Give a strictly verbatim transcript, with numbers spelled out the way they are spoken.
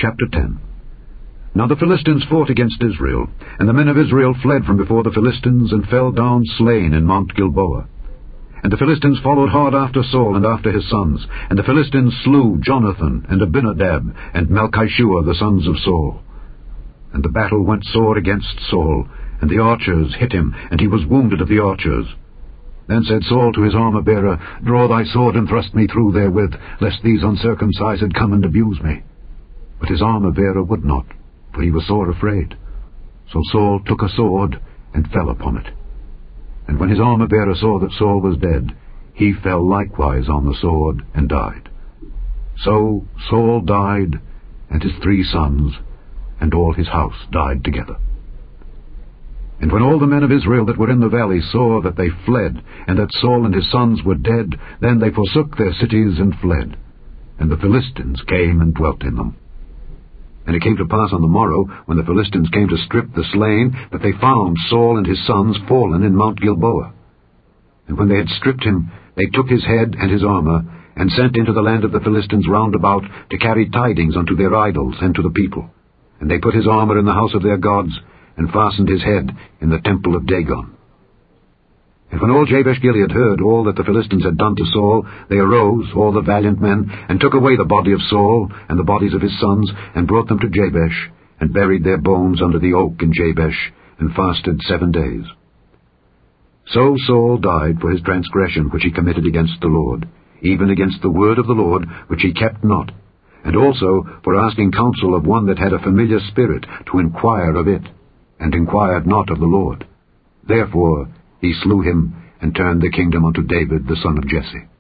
Chapter ten. Now the Philistines fought against Israel, and the men of Israel fled from before the Philistines, and fell down slain in Mount Gilboa. And the Philistines followed hard after Saul and after his sons, and the Philistines slew Jonathan, and Abinadab, and Malchishua, the sons of Saul. And the battle went sore against Saul, and the archers hit him, and he was wounded of the archers. Then said Saul to his armor-bearer, Draw thy sword, and thrust me through therewith, lest these uncircumcised come and abuse me. But his armor-bearer would not, for he was sore afraid. So Saul took a sword, and fell upon it. And when his armor-bearer saw that Saul was dead, he fell likewise on the sword, and died. So Saul died, and his three sons, and all his house died together. And when all the men of Israel that were in the valley saw that they fled, and that Saul and his sons were dead, then they forsook their cities and fled. And the Philistines came and dwelt in them. And it came to pass on the morrow, when the Philistines came to strip the slain, that they found Saul and his sons fallen in Mount Gilboa. And when they had stripped him, they took his head and his armor, and sent into the land of the Philistines round about, to carry tidings unto their idols and to the people. And they put his armor in the house of their gods, and fastened his head in the temple of Dagon. And when all Jabesh-Gilead heard all that the Philistines had done to Saul, they arose, all the valiant men, and took away the body of Saul, and the bodies of his sons, and brought them to Jabesh, and buried their bones under the oak in Jabesh, and fasted seven days. So Saul died for his transgression which he committed against the Lord, even against the word of the Lord which he kept not, and also for asking counsel of one that had a familiar spirit to inquire of it, and inquired not of the Lord. Therefore he slew him, and turned the kingdom unto David the son of Jesse.